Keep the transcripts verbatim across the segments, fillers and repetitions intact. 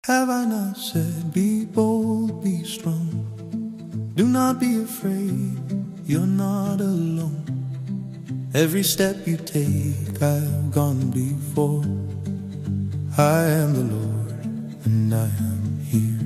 Have I not said, be bold, be strong? Do not be afraid, you're not alone. Every step you take, I've gone before. I am the Lord, and I am here.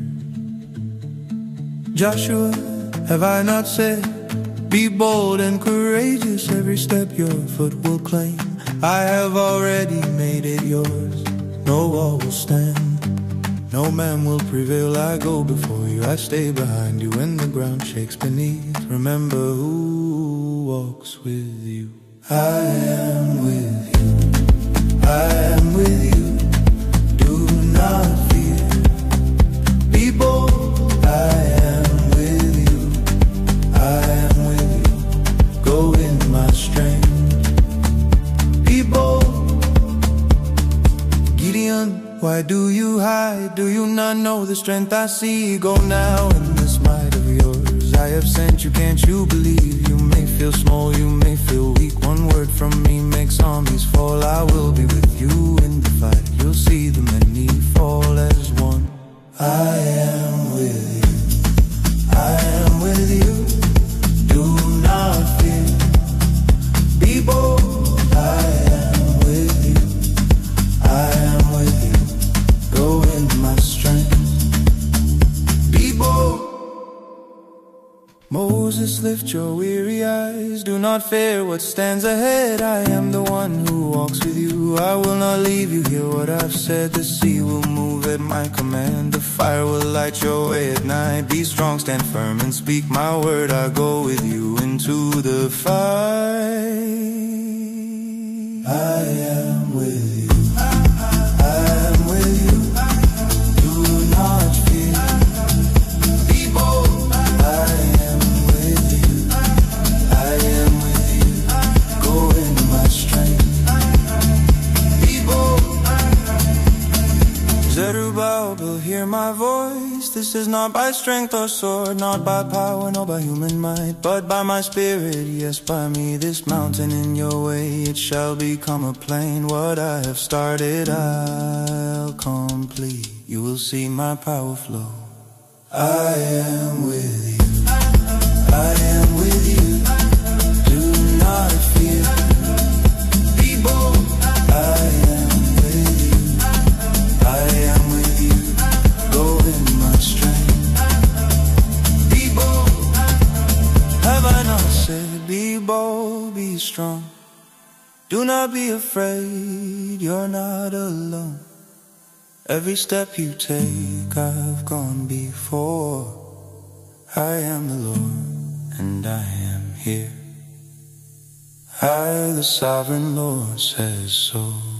Joshua, have I not said, be bold and courageous, every step your foot will claim. I have already made it yours, no wall will stand. No man will prevail, I go before you, I stay behind you when the ground shakes beneath. Remember who walks with you. I am with you, I am with you. Do not fear, be bold. I am with you, I am with you. Go in my strength, be bold. Gideon, why do you hide? Do you not know the strength I see? Go now in this might of yours. I have sent you, can't you believe? You may feel small, you may feel weak. One word from me makes armies fall. I will be with you in the fight. You'll see the many fall as one. I am with you, I am with you. Do not fear, be bold. I am with you, I am with you. Go in my strength, be bold. Moses, lift your weary eyes. Do not fear what stands ahead. I am the one who walks with you. I will not leave you here. What I've said, the sea will move at my command. The fire will light your way at night. Be strong, stand firm, and speak my word. I go with you into the fight. I am with you, I am with you. Do not fear, be bold. I am with you, I am with you. Go in my strength, be bold. Zerubbabel, hear my voice. This is not by strength or sword, not by power, nor by human might, but by my spirit, yes, by me. This mountain in your way, it shall become a plain. What I have started, I'll complete. You will see my power flow. I am with you, I am with you. Do not fear, be bold. I am with you, I am with you. Go in my strength, be bold. Have I not said, be bold, be strong? Do not be afraid, you're not alone. Every step you take, I've gone before. I am the Lord, and I am here. I, the sovereign Lord, says so.